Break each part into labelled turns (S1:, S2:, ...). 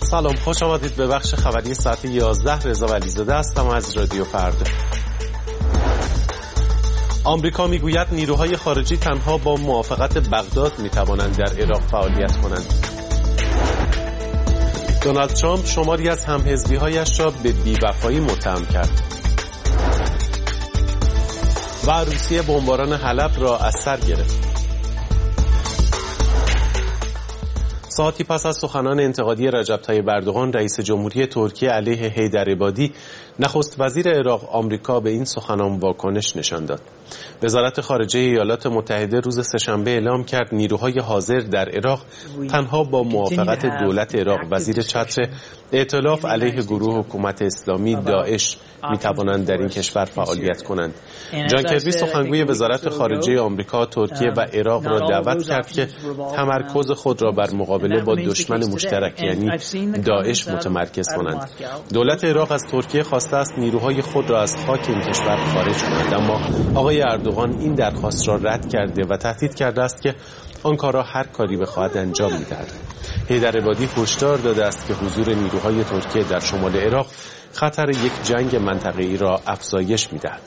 S1: سلام، خوش آمدید به بخش خبری ساعت 11. رضا ولیزاده هستم از رادیو فردا. آمریکا میگوید نیروهای خارجی تنها با موافقت بغداد میتوانند در عراق فعالیت کنند. دونالد ترامپ شماری از همحزبی‌هایش را به بی‌وفایی متهم کرد. و روسیه بمباران حلب را از سر گرفت. ساعتی پس از سخنان انتقادی رجب طیب اردوغان رئیس جمهوری ترکیه علیه حیدر عبادی، نخست وزیر عراق آمریکا به این سخنان واکنش نشان داد. وزارت خارجه ایالات متحده روز سه‌شنبه اعلام کرد نیروهای حاضر در عراق تنها با موافقت دولت عراق وزیر چتر ائتلاف علیه گروه حکومت اسلامی داعش می توانند در این کشور فعالیت کنند. جان کربی سخنگوی وزارت خارجه آمریکا ترکیه و عراق را دعوت کرد که تمرکز خود را بر مقابله با دشمن مشترک یعنی داعش متمرکز کنند. دولت عراق از ترکیه خواسته است نیروهای خود را از خاک این کشور خارج کنند، اما آقای اردوغان این درخواست را رد کرده و تهدید کرده است که آن کار را هر کاری بخواهد انجام می‌دهد. حیدر عبادی هشدار داده است که حضور نیروهای ترکیه در شمال عراق خطر یک جنگ منطقه‌ای را افزایش می‌دهد.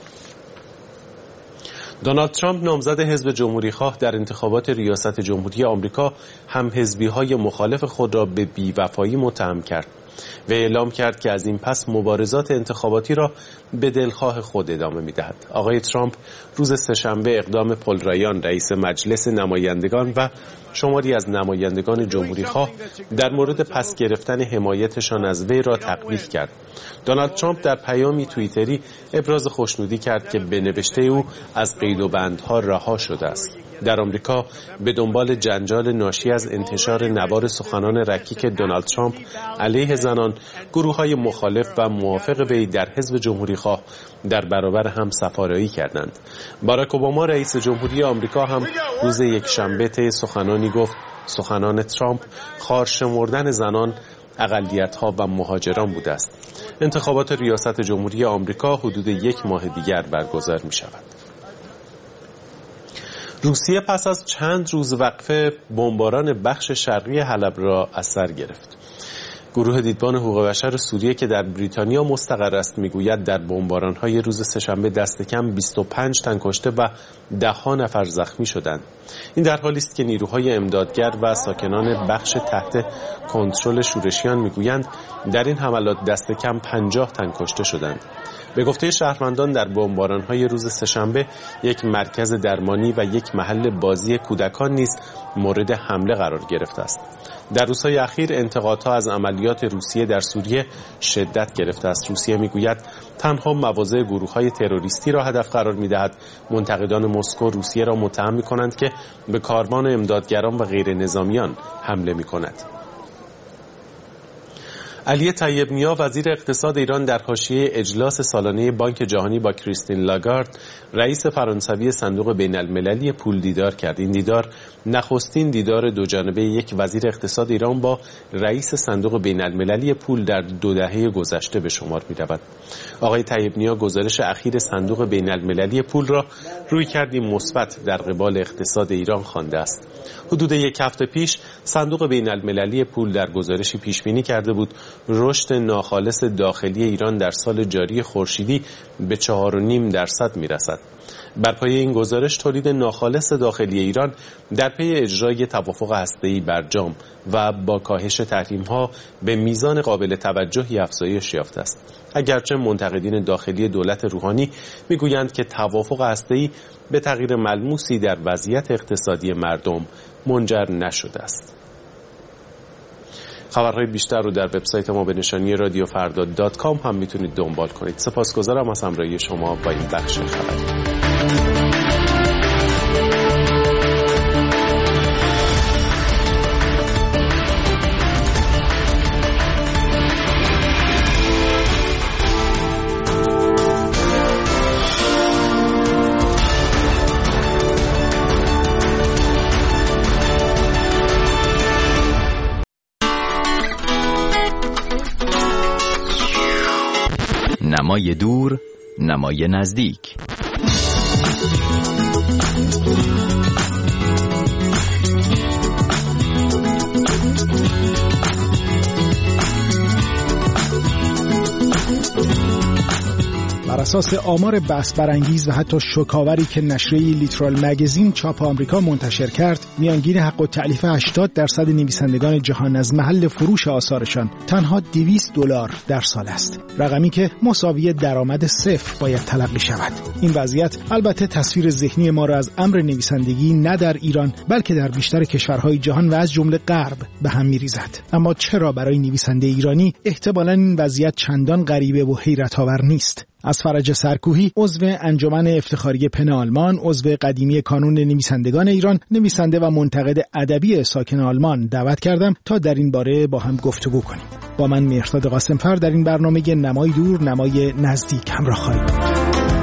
S1: دونالد ترامپ نامزد حزب جمهوری‌خواه در انتخابات ریاست جمهوری آمریکا هم حزبی‌های مخالف خود را به بی‌وفایی متهم کرد و اعلام کرد که از این پس مبارزات انتخاباتی را به دلخواه خود ادامه می‌دهد. آقای ترامپ روز سه‌شنبه اقدام پل رایان رئیس مجلس نمایندگان و شماری از نمایندگان جمهوری‌خواه در مورد پس گرفتن حمایتشان از وی را تقبیح کرد. دونالد ترامپ در پیامی توییتری ابراز خوشنودی کرد که به نوشته او از قید و بندها رها شده است. در آمریکا به دنبال جنجال ناشی از انتشار نوار سخنان رکیک دونالد ترامپ علیه زنان، گروه‌های مخالف و موافق وی در حزب جمهوری‌خواه در برابر هم سفارایی کردند. باراک اوباما رئیس جمهوری آمریکا هم روز یکشنبه طی سخنانی گفت سخنان ترامپ خارشمردن زنان، اقلیت‌ها و مهاجران بوده است. انتخابات ریاست جمهوری آمریکا حدود یک ماه دیگر برگزار می‌شود. روسیه پس از چند روز وقفه بمباران بخش شرقی حلب را از سر گرفت. گروه دیدبان حقوق بشر سوریه که در بریتانیا مستقر است میگوید در بمباران‌های روز سه‌شنبه دست کم 25 تن کشته و ده‌ها نفر زخمی شدند. این در حالی است که نیروهای امدادگر و ساکنان بخش تحت کنترل شورشیان میگویند در این حملات دست کم 50 تن کشته شدند. به گفته شهروندان در بمباران‌های روز سه‌شنبه یک مرکز درمانی و یک محل بازی کودکان نیز مورد حمله قرار گرفته است. در روزهای اخیر انتقادها از عملیات روسیه در سوریه شدت گرفته است. روسیه میگوید تنها مواضع گروه‌های تروریستی را هدف قرار می‌دهد. منتقدان مسکو روسیه را متهم می‌کنند که به کاروان امدادگران و غیر نظامیان حمله می‌کند. علی طیب نیا وزیر اقتصاد ایران در حاشیه اجلاس سالانه بانک جهانی با کریستین لاگارد رئیس فرانسوی صندوق بین‌المللی پول دیدار کرد. این دیدار نخستین دیدار دوجانبه یک وزیر اقتصاد ایران با رئیس صندوق بین‌المللی پول در 2 دهه گذشته به شمار می‌رود. آقای طیب نیا گزارش اخیر صندوق بین‌المللی پول را رویکردی مثبت در قبال اقتصاد ایران خوانده است. حدود یک هفته پیش صندوق بین‌المللی پول در گزارشی پیش‌بینی کرده بود رشد ناخالص داخلی ایران در سال جاری خورشیدی به 4.5% میرسد. بر پایه این گزارش تولید ناخالص داخلی ایران در پی اجرای توافق هسته‌ای برجام و با کاهش تحریم‌ها به میزان قابل توجهی افزایش یافته است. اگرچه منتقدین داخلی دولت روحانی میگویند که توافق هسته‌ای به تغییر ملموسی در وضعیت اقتصادی مردم منجر نشده است. خبرهای بیشتر رو در وبسایت ما به نشانی radiofarda.com هم میتونید دنبال کنید. سپاسگزارم از همراهی شما با این بخش خبری.
S2: نمای دور، نمای نزدیک.
S3: بر اساس آمار بحث برانگیز و حتی شوک‌آوری که نشریه لیترال مگزین چاپ آمریکا منتشر کرد، میانگین حق التألیف 80% نویسندگان جهان از محل فروش آثارشان تنها $200 در سال است، رقمی که مساوی درآمد صفر باید تلقی شود. این وضعیت البته تصویر ذهنی ما را از امر نویسندگی نه در ایران بلکه در بیشتر کشورهای جهان و از جمله غرب به هم می‌ریزد. اما چرا برای نویسنده ایرانی احتمالاً این وضعیت چندان غریبه و حیرت‌آور نیست؟ از فرج سرکوهی، عضو انجمن افتخاری پن آلمان، عضو قدیمی کانون نویسندگان ایران، نویسنده و منتقد ادبی ساکن آلمان دعوت کردم تا در این باره با هم گفتگو کنیم. با من مهرداد قاسمفر در این برنامه نمای دور نمای نزدیک همراه خواهید بود.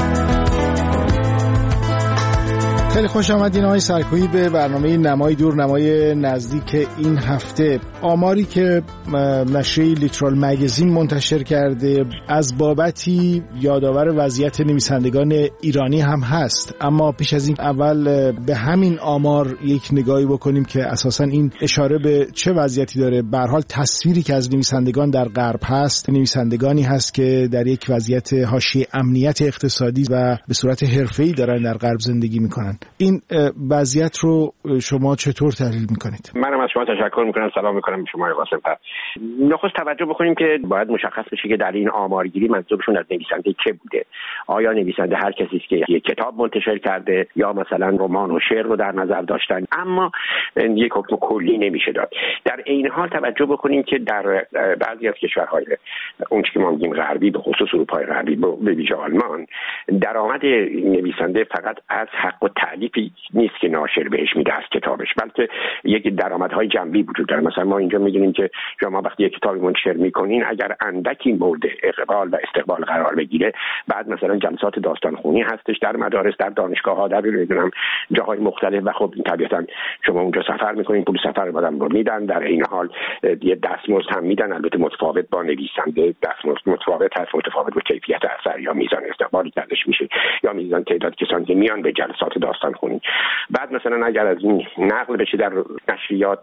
S3: خیلی خوش آمدین آقای سرکوهی به برنامه نمای دور نمای نزدیک این هفته. آماری که نشریه لیترال مگزین منتشر کرده از بابتی یادآور وضعیت نویسندگان ایرانی هم هست، اما پیش از این اول به همین آمار یک نگاهی بکنیم که اساساً این اشاره به چه وضعیتی داره. به هر حال تصویری که از نویسندگان در غرب هست، نویسندگانی هست که در یک وضعیت حاشیه امنیت اقتصادی و به صورت حرفه‌ای دارن در غرب زندگی میکنن. این وضعیت رو شما چطور تحلیل میکنید؟
S4: منم از شما تشکر میکنم. سلام میکنم به شما قاسم‌فر. نخست توجه بکنیم که باید مشخص بشه که در این آمارگیری منظورشون از نویسنده چه بوده. آیا نویسنده هر کسی است که یک کتاب منتشر کرده یا مثلا رمان و شعر رو در نظر داشتن؟ اما یک حکم کلی نمیشه داد. در این حال توجه بکنیم که در بعضی از کشورهای اون که ما میگیم غربی، به خصوص اروپای غربی به ویژه آلمان، درآمد نویسنده فقط از حق و تألیفی نیست که ناشر بهش میده از کتابش، بلکه یک درآمدهای جنبی وجود داره. مثلا ما اینجا میگیم که شما وقتی یک کتابی منتشر میکنین، اگر اندکی مورد اقبال و استقبال قرار بگیره، بعد مثلا جلسات داستانخوانی هستش در مدارس، در دانشگاه‌ها، در نمیدونم جاهای مختلف، و خب طبیعتا شما اونجا سفر میکنین، پول سفر آدم رو میدن، در این حال یه دستمزد هم میدن، البته متفاوت با نویسنده، دستمزد متفاوت هست، متفاوت با کیفیت اثر یا میزان استقبالی کردش میشه یا میزان تعداد کسانی که میان به جلسات داستانخوانی. بعد مثلا اگر از این نقل بشه در نشریات،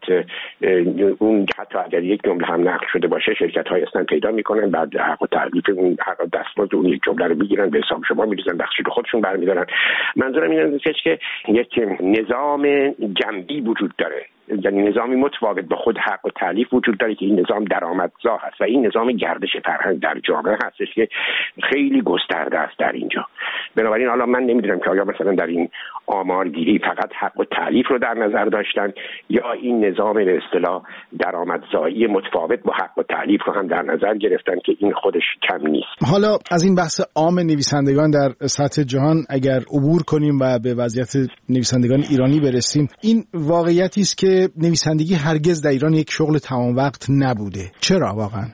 S4: اون حتی اگر یک جمله هم نقل شده باشه، شرکت‌های هستن پیدا میکنن، بعد حق و تألیف اون حق دستمزد اون یک جمله رو میگیرن، به حساب شما میریزن، بخشی رو خودشون برمیدارن. منظورم اینه که یک نظام جنبی وجود داره، یعنی نظامی متفاوت با خود حق و تألیف وجود داره که این نظام درآمدزا هست و این نظام گردش فرهنگ در جامعه هستش که خیلی گسترده است در اینجا. بنابراین حالا من نمیدونم که آیا مثلا در این آمارگیری فقط حق و تألیف رو در نظر داشتن یا این نظام به اصطلاح درآمدزایی متفاوت با حق و تألیف رو هم در نظر گرفتن که این خودش کم نیست.
S3: حالا از این بحث عام نویسندگان در سطح جهان اگر عبور کنیم و به وضعیت نویسندگان ایرانی برسیم، این واقعیتی است که نویسندگی هرگز در ایران یک شغل تمام وقت نبوده. چرا واقعا؟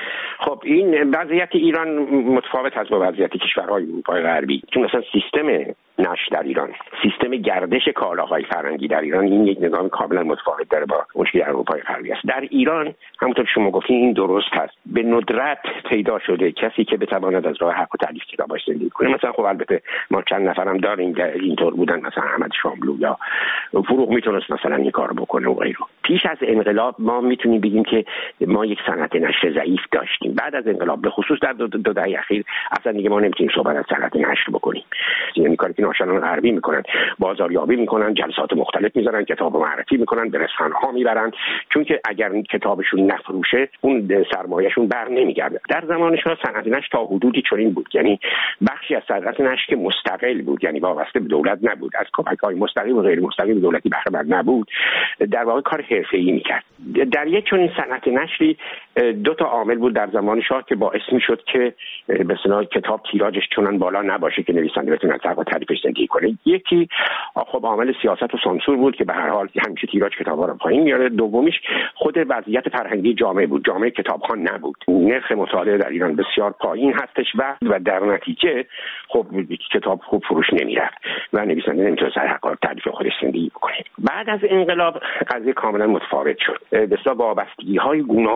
S4: خب این وضعیت ایران متفاوت است با وضعیت کشورهای اروپای غربی، چون مثلا سیستم نشر در ایران، سیستم گردش کالاهای فرهنگی در ایران، این یک نظام کاملا متفاوت داره با اون که در اروپای غربی است. در ایران همونطور که شما گفتین این درست هست، به ندرت پیدا شده کسی که بتواند از راه حق و تألیف کتابش زندگی کنه. مثلا خب البته ما چند نفرم داریم که اینطور بودن، مثلا احمد شاملو یا فروغ میتونست مثلا این کارو بکنه و غیره. پیش از انقلاب ما میتونیم بگیم که ما یک صنعت نشر ضعیف داشتیم. بعد از انقلاب به خصوص در دو دهه اخیر اصلا دیگه ما نمیتونیم صحبت از صنعت نشر بکنیم. یعنی کاری که ناشران غربی میکنن، بازاریابی میکنن، جلسات مختلف میذارن، کتاب معرفی میکنن، به رسانه‌ها میبرن، چون که اگر کتابشون نفروشه اون سرمایه‌شون بر نمیگرده. در زمان شاه صنعت نشر تا حدودی چنین بود، یعنی بخشی از صنعت نشر که مستقل بود، یعنی وابسته به دولت نبود، از کمک‌های مستقیم و غیر مستقیم دولتی بهره مند نبود، در واقع کار حرفه‌ای میکرد. در یک چنین صنعت نشری دو تا عامل بود در زمان شاه که باعث میشد که به اصطلاح کتاب تیراژش چنان بالا نباشه که نویسنده بتونه از حق و تألیفش زندگی کنه. یکی خب عامل سیاست و سانسور بود که به هر حال همیشه تیراژ کتاب‌ها رو پایین میاره. دومیش خود وضعیت فرهنگی جامعه بود، جامعه کتابخوان نبود، نرخ مطالعه در ایران بسیار پایین هستش و در نتیجه خب کتاب خوب فروش نمیرفت و نویسنده نمیتونه سر حق و تألیف خودش زندگی بکنه. بعد از انقلاب قضیه کاملا متفاوت شد. بسیار وابستگی‌های گوناگون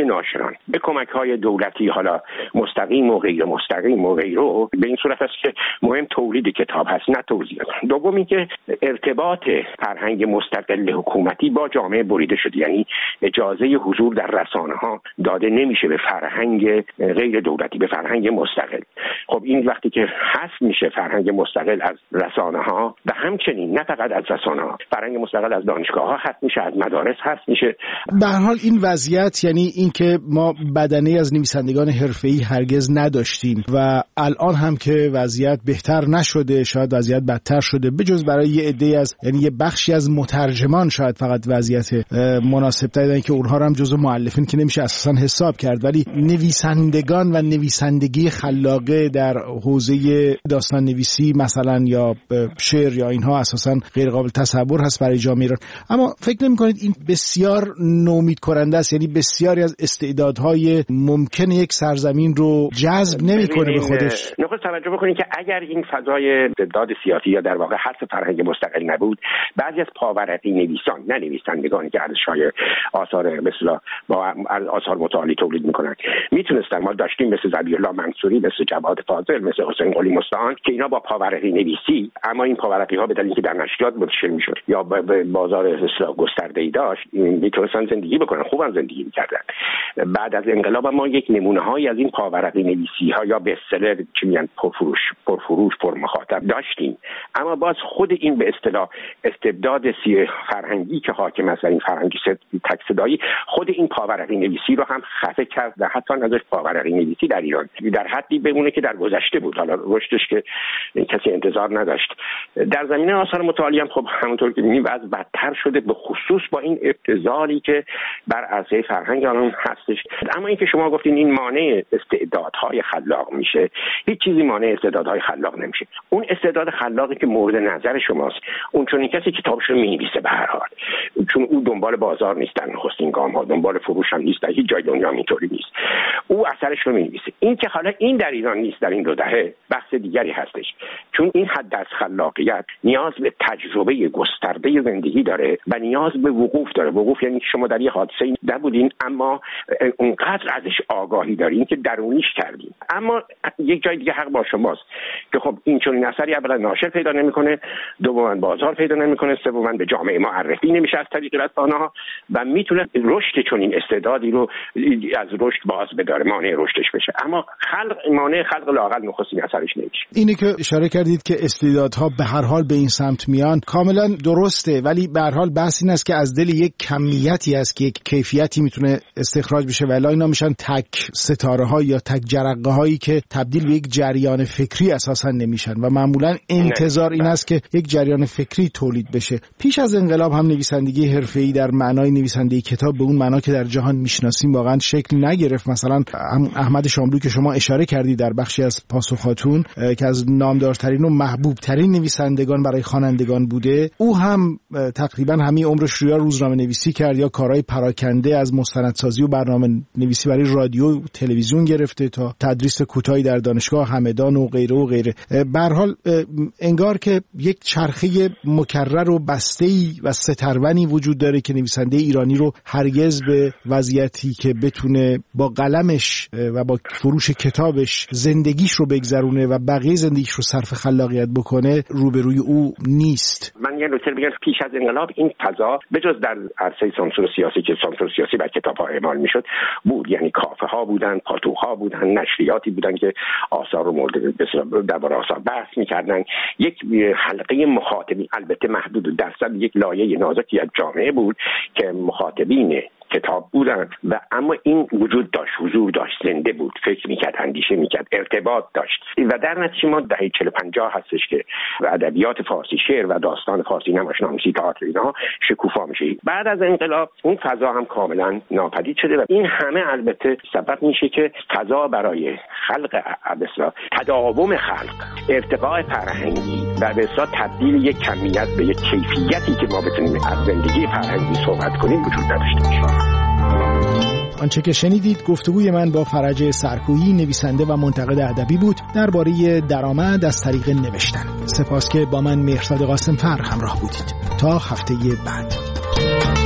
S4: ناشران به کمک‌های دولتی، حالا مستقیم و غیر مستقیم و غیره، به این صورت است که مهم تولید کتاب هست نه توزیع. دومی که ارتباط فرهنگ مستقل حکومتی با جامعه بریده شده، یعنی اجازه حضور در رسانه‌ها داده نمیشه به فرهنگ غیر دولتی، به فرهنگ مستقل. خب این وقتی که حذف میشه فرهنگ مستقل از رسانه‌ها و همچنین نه فقط از رسانه‌ها، فرهنگ مستقل از دانشگاه‌ها حذف میشه، از مدارس حذف میشه.
S3: به هر حال این وضعیت، یعنی این که ما بدنه از نویسندگان حرفه‌ای هرگز نداشتیم و الان هم که وضعیت بهتر نشده، شاید وضعیت بدتر شده، بجز برای یه عده از، یعنی یه بخشی از مترجمان شاید فقط وضعیت مناسب‌تری دارن که اونها رو هم جزو مؤلفین که نمیشه اساساً حساب کرد، ولی نویسندگان و نویسندگی خلاقه در حوزه داستان نویسی مثلا یا شعر یا اینها اساساً غیر قابل تصور هست برای جامعه ایران. اما فکر نمی‌کنید این بسیار نومید کننده است؟ یعنی بسیاری از استعدادهای ممکن یک سرزمین رو جذب نمی‌کنه به خودش.
S4: نخست توجه بکنید که اگر این فضای استعداد سیاسی یا در واقع حذف فرهنگ مستقل نبود، بعضی از پاورقی نویسان، نه نویسندگانی که ارزش‌های آثار مثلا با آثار متعالی تولید می‌کنند، میتونستن، ما داشتیم مثل ذبیح‌الله منصوری، مثل جواد فاضل، مثل حسین قلی مستعان که اینا با پاورقی نویسی، اما این پاورقی‌ها به دلیل اینکه در نشریات منتشر می‌شد یا به بازار اصلاح گسترده‌ای داشت، میتونستن زندگی بکنن، خوبم زندگی می‌کردن. بعد از انقلاب ما یک نمونه‌هایی از این پاورقی نویسی‌ها یا بستسلر چی میگن پرفروش پرمخاطب داشتیم، اما باز خود این به اصطلاح استبداد فرهنگی که حاکم است، این فرهنگی تک صدایی، خود این پاورقی نویسی رو هم خفه کرد و حتی ازش پاورقی نویسی در ایران در حدی بمونه که در گذشته بود، حالا رشدش که کسی انتظار نداشت. در زمینه آثار متعالی هم خب همونطور که می‌بینید وضع بدتر شده، به خصوص با این ابتذالی که بر عرصه فرهنگ الان هستش. اما این که شما گفتین این مانع استعدادهای خلاق میشه، هیچ چیزی مانع استعدادهای خلاق نمیشه. اون استعداد خلاقی که مورد نظر شماست، اون چون کسی کتابش رو می‌نویسه به هر حال، چون او دنبال بازار نیستن، نخستین گام ها دنبال فروش هم نیست، هیچ جای دنیا اینطوری نیست، او اثرش رو می‌نویسه. این که حالا این در ایران نیست در این 2 دهه بحث دیگری هستش، چون این حد از خلاقیت نیاز به تجربه گسترده زندگی داره و نیاز به وقوف داره. وقوف یعنی شما در یه حادثه نبودین اما اونقدر ازش آگاهی دارین که درونیش کردین. اما یک جای دیگه حق با شماست که خب این چون این اثری اولا ناشر پیدا نمیکنه، دوما بازار پیدا نمیکنه، سوما به جامعه معرفی نمیشه از طریق رسانه‌ها و میتونه رشد چون این استعدادی رو از رشد باز بداره، مانع رشدش بشه. اما مانع خلق لااقل نخستین اثرش نمیشه.
S3: اینی که اشاره کردید که استعدادها به هر حال به این سمت میان کاملا درسته، ولی به هر حال بحث این است که از دل یک کمیتی است که یک کیفیتی میتونه استخراج بشه و الا اینا میشن تک ستاره ها یا تک جرقه هایی که تبدیل به یک جریان فکری اساسا نمیشن و معمولا انتظار این است که یک جریان فکری تولید بشه. پیش از انقلاب هم نویسندگی حرفه‌ای در معنای نویسندگی کتاب به اون معنا که در جهان میشناسیم واقعا شکل نگرفت. مثلا احمد شاملو که شما اشاره کردید در بخشی از پاسخاتون که از نامدارترین و محبوب ترین نویسندگان برای خوانندگان بوده، او هم تقریبا همین عمرش رو یا روزنامه نویسی کرد یا کارهای پراکنده از مستندسازی و برنامه نویسی برای رادیو و تلویزیون گرفته تا تدریس کوتاهی در دانشگاه همدان و غیره و غیره. به هر حال انگار که یک چرخه مکرر و بسته‌ای و سترونی وجود داره که نویسنده ایرانی رو هرگز به وضعیتی که بتونه با قلمش و با فروش کتابش زندگیش رو بگذرونه و بقیه زندگیش رو صرف خلاقیت بکنه روبروی او نیست.
S4: من یه نکته بگم، پیش از انقلاب این فضا بجز در عرصه سانسور سیاسی که سانسور سیاسی بر کتاب‌ها اعمال میشد بود، یعنی کافه‌ها بودن، پاتوق‌ها بودن، نشریاتی بودن که آثار رو مورد درباره آثار بحث می‌کردن. یک حلقه مخاطبین البته محدود درصد یک لایه نازکی از جامعه بود که مخاطبین کتاب بودن و اما این وجود داشت، حضور داشت، زنده بود، فکر میکرد، اندیشه میکرد، ارتباط داشت و در نتیجه ما دهه 40-50 هستش که ادبیات فارسی، شعر و داستان فارسی، نمایشنامه‌نویسی، تئاتر اینا شکوفا میشه. بعد از انقلاب اون فضا هم کاملا ناپدید شده و این همه البته سبب میشه که فضا برای خلق مثلا تداوم خلق، ارتقاء فرهنگی و به اصطلاح تبدیل یک کمیت به یک کیفیتی که ما بتونیم از زندگی فرهنگی صحبت کنیم وجود نداشته باشه.
S3: آنچه که شنیدید گفتگوی من با فرج سرکویی، نویسنده و منتقد ادبی بود درباره درآمد از طریق نوشتن. سپاس که با من مهرزاد قاسم‌فر همراه بودید. تا هفته بعد.